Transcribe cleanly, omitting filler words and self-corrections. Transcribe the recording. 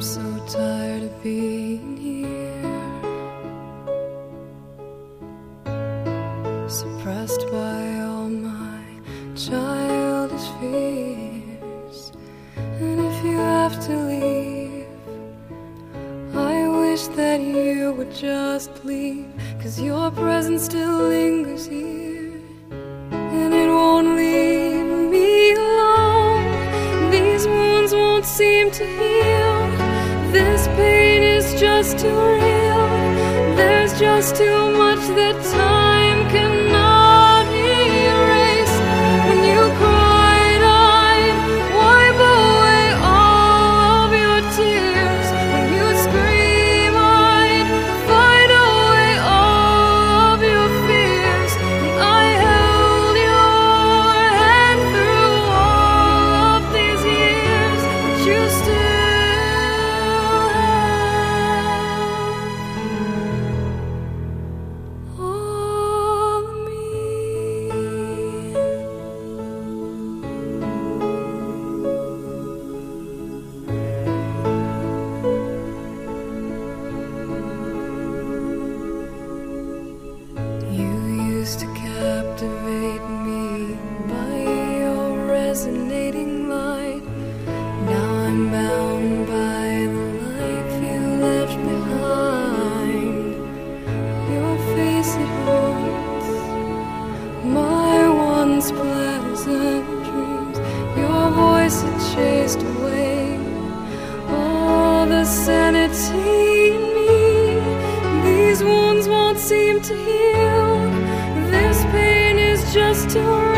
so tired of being here, suppressed by all my childish fears. And if you have to leave, I wish that you would just leave, 'cause your presence still lingers here, and it won't leave me alone. These wounds won't seem to heal. This pain is just too real. There's just too much that time cannot erase. When you cried, I'd wipe away all of your tears. When you scream, I'd fight away all of your fears. And I held your hand through all of these years, but you still to captivate me by your resonating light. Now I'm bound by the life you left behind. Your face, it haunts my once pleasant dreams. Your voice, it chased away all the sanity in me. These wounds won't seem to heal. This pain is just too